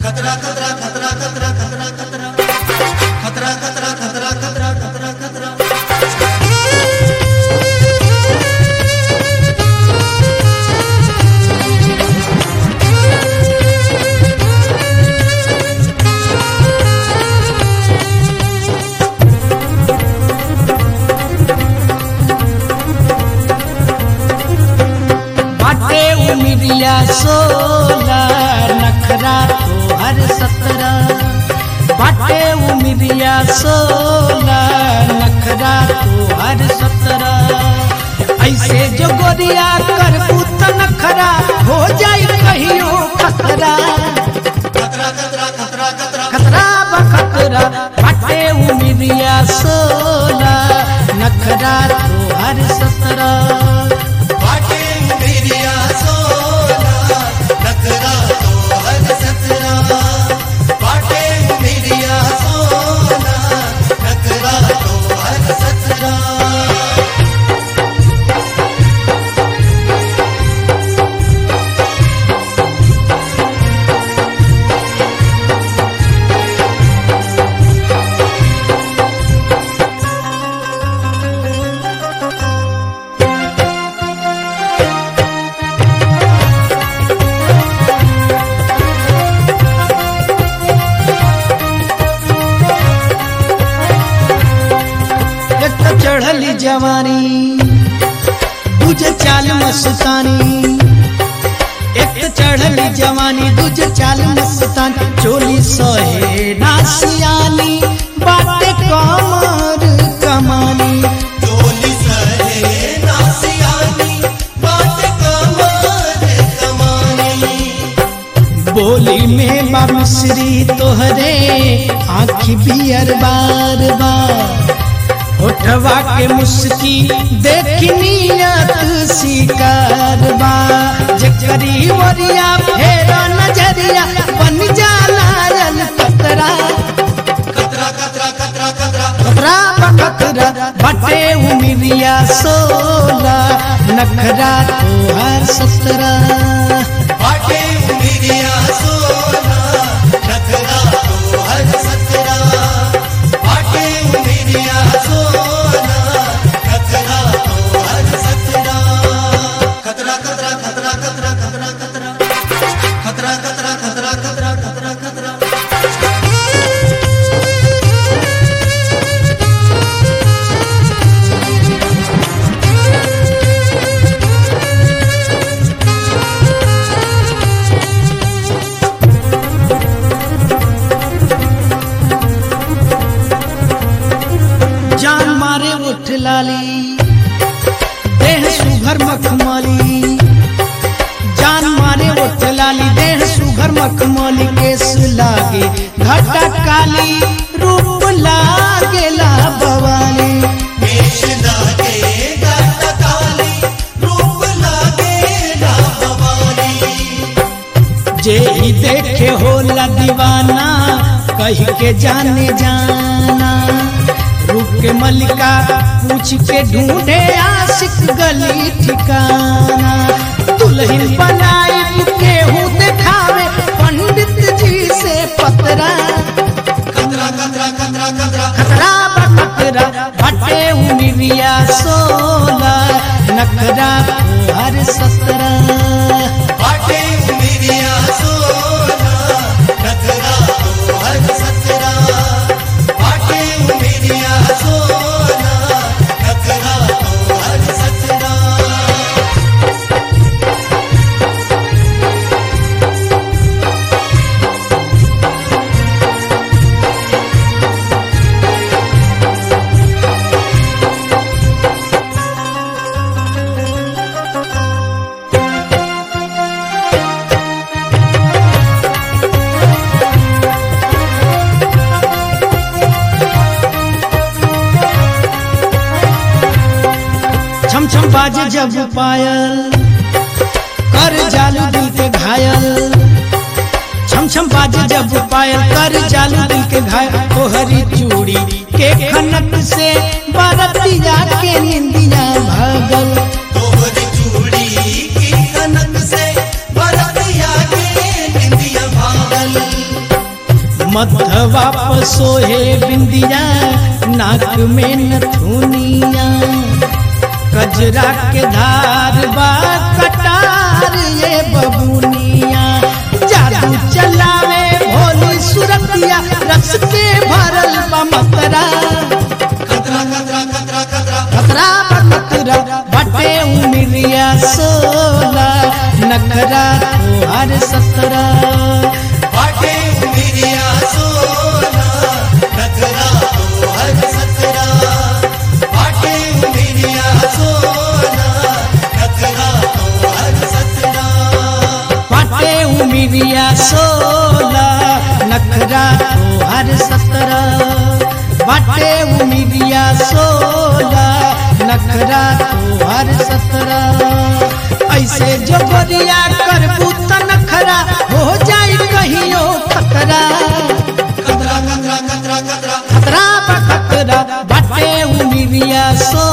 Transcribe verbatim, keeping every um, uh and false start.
खतरा खतरा खतरा खतरा खतरा खतरा खतरा खतरा खतरा खतरा खतरा खतरा बाटे उमिरिया सोला नखरा तो हर सतरा बाटे उमिरिया सोला नखरा तो हर सतरा ऐसे जो गोरिया कर पुत नखरा हो जाए कहियो खतरा खतरा खतरा खतरा खतरा खतरा बखतरा बाटे उमिरिया सोला नखरा तो हर सतरा बाटे उमिरिया सोला नखरा तो हर सतरा बाटे उमिरिया सोला नखरा तो हर सतरा एक तो चढ़ली जवानी दूजे चाल मस्तानी एक तो चढ़ली जवानी दूजे चाल मस्तानी चोली सोहे नासियानी बाटे कमर कमानी चोली सहे नासियानी बाटे कमर कमानी बोली में बाबश्री तोहरे आँखी बियर बार बार उठवा के मुस्की देखनियत शिकार बा जकरी वरिया फेरा नजरिया बन जाला यल कतरा खतरा खतरा खतरा खतरा खतरा बखतरा बटे उमिरिया सोला नखरा तो हर सतरा बाटे उमिरिया सोला नखरा तो हर सतरा बाटे उमिरिया सोला नखरा तो हर सतरा खतरा खतरा खतरा खतरा खतरा खतरा खतरा खतरा खतरा खतरा खतरा खतरा जान मारे उठ लाली देह सुघर मखमली जान मारे उठ लाली देह सुघर मखमली केस लागे घटा काली रूप लागे ला बवाली केश लागे गाता काली रूप लागे रामवाली जे ही देखे होला दीवाना कह के जाने जाना रूप के मलिका पूछ के ढूंढे आशिक गली ठिकाना दुल्हन बनाए केहू दिखावे पंडित जी से पतरा खतरा खतरा खतरा खतरा खतरा बखतरा भटे उमिरिया सोला नखरा तो हर सतरा बाटे उमिरिया सोला नखरा तो हर सतरा बाटे उमिरिया सोला नखरा तो हर सतरा छम छम बाजे जब पायल कर जालू दिल के घायल छम छम बाजे जब पायल कर जालू दिल के घायल तोहरी चूड़ी के खनक से बरतिया के निंदिया भागल तोहरी चूड़ी की कनक से बरतिया के निंदिया भागल मथवा पर सोहे बिंदिया, नाक में नथुनिया, कजरा के धार बा कटार ये बबुनिया, जादू चलावे भोली सुरतिया, रस के भरल बा मतरा, खतरा खतरा खतरा खतरा खतरा बकतरा बटे उमिरिया सोला, नखरा तोहार सतरा, बाटे उमिरिया सोना, नखरा तोहर सतरा, बाटे उमिरिया सोना, नखरा तोहर सतरा, बाटे उमिरिया सोला, नखरा तोहार सतरा, बाटे उमिरिया सोला, नखरा तोहार सतरा। ऐसे जो गोरिया करबू त नखरा हो जाई कहियो खतरा, खतरा खतरा खतरा खतरा खतरा बा खतरा बाटे उमिरिया सो